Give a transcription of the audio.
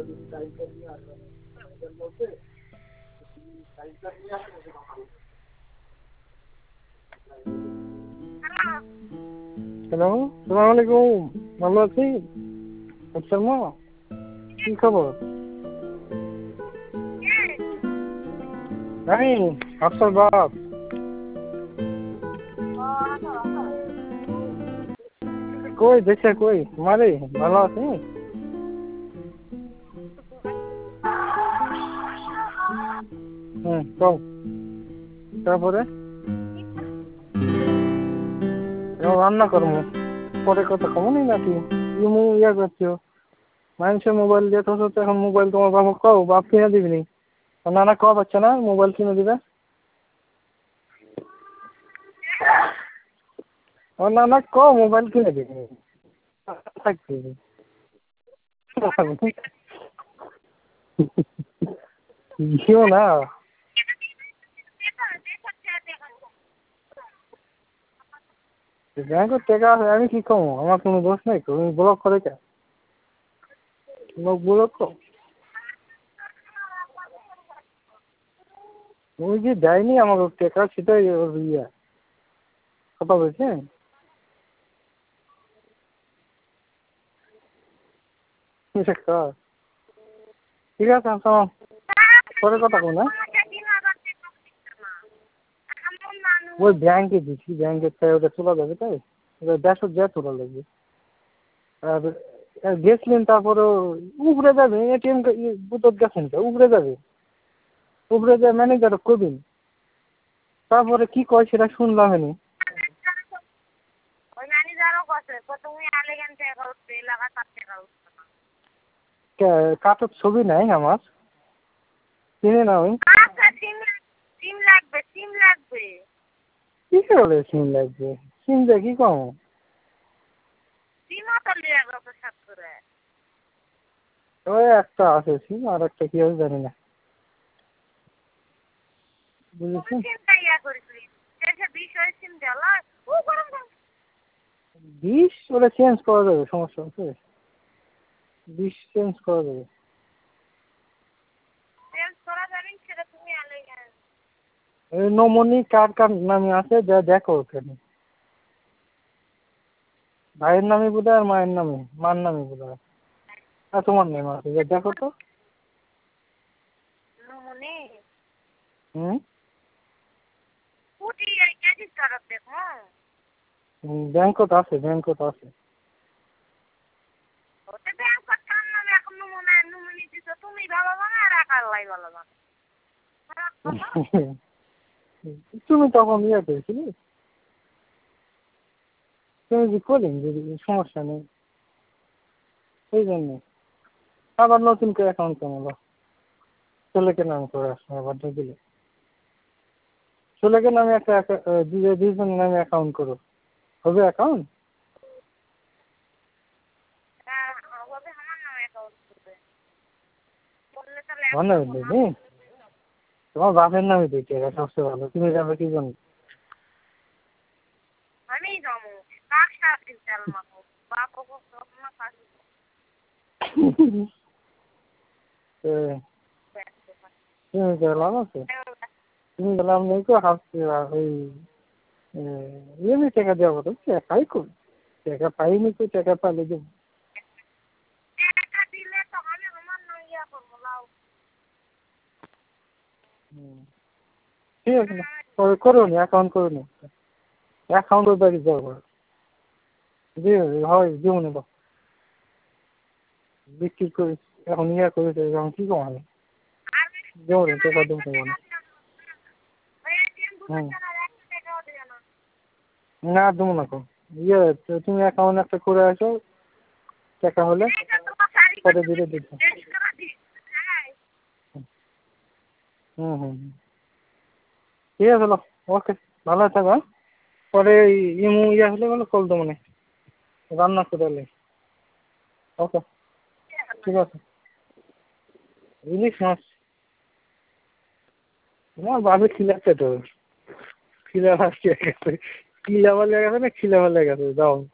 Hello, সালাম আলাইকুম। ভালো আছি? আচ্ছা মা, কি খবর? আমি আফসার বাপ। কই দেখছে কই মারে ভালো আছি? কও তারপরে রান্না করবো পরে কথা কমনি নাকি ইমু ইয়া করছো মানুষের মোবাইল দিয়ে তো এখন মোবাইল তোমার বাবা কও বাপ কিনে দিবনি নানা কব হচ্ছে না মোবাইল কিনে দিবে ও নানা কও মোবাইল কিনে দিবি থাকবি ইও না ব্যাংকের টাকা আছে আমি কি কমো আমার কোনো দোষ নাই তো তুমি ব্লক করে কে লোক ব্লক কর তুমি যে দেয়নি আমাকে টাকা সেটাই ইয়া কথা বলছেন ঠিক আছে পরে কথা কো না ওই ব্যাংকে দিচ্ছি ব্যাংকের তাই ওটা তোলা যাবে তাই ওটা 150 তোলা লাগবে আর গেছিলেন তারপরে উপরে যাবে এটিএম বুথত গেছেন তো উপরে যাবে উপরে যায় ম্যানেজার কবিন তারপরে কি কয় সেটা শুনলাম আমি কাটোর ছবি নাই আমার চিনি না ওই কি করে সিম লাগবে সিম দিয়ে কি কম ওই একটা আছে সিম আর একটা কি হবে জানি না বুঝেছেন 20 ওটা চেঞ্জ করা যাবে সমস্যা আছে 20 চেঞ্জ করা যাবে এই নমনি কার কার নামে আছে যা দেখো ওখানে ভাইয়ের নামে বোধ আর মায়ের নামে মার নামে বোধ আর তোমার নাম আছে যা দেখো তো হুম ব্যাংকত আছে ব্যাংকত আছে তুমি তখন ইয়ে করেছিলে তুমি যে করেন যদি সমস্যা নেই সেই জন্য আবার নতুন করে অ্যাকাউন্ট বানাবো ছেলেকে নাম করে আসবো আবার দিলে ছেলেকে নামে একটা দুজনের নামে অ্যাকাউন্ট করো হবে অ্যাকাউন্ট ভালো দিদি তোমার বাপের নামে দিতে হবে সবচেয়ে ভালো তুমি যাবে কি জন্য তুমি গেলাম আছে তুমি গেলাম নেই তো হাসছি ওই এমনি টাকা দেওয়া তো টাকাই করি টাকা পাইনি তো টাকা পাইলে দেবো ঠিক আছে না করো নি অ্যাকাউন্ট করো নি অ্যাকাউন্টের বাড়ি যাবো দিয়ে হয় দেবো না বিক্রি করি এখন ইয়ে করেছে এখন কী কমাবে দেবো না টাকা দেবো না হুম না দেবো না তো ইয়ে তুমি অ্যাকাউন্ট একটা করে আসো টাকা হলে পরে দিলে দিচ্ছ হুম হুম ঠিক আছে লো ওকে ভালো থাকো হ্যাঁ পরে ইমু ইয়ে হলে বলো কল দেবো না রান্না করে এলে ওকে ঠিক আছে ইলিশ মাছ আমার বাপের খিলাচ্ছে তো খিলা ভাসছে গেছে কিলা বলে গেছে না খিলা বলে গেছে যাও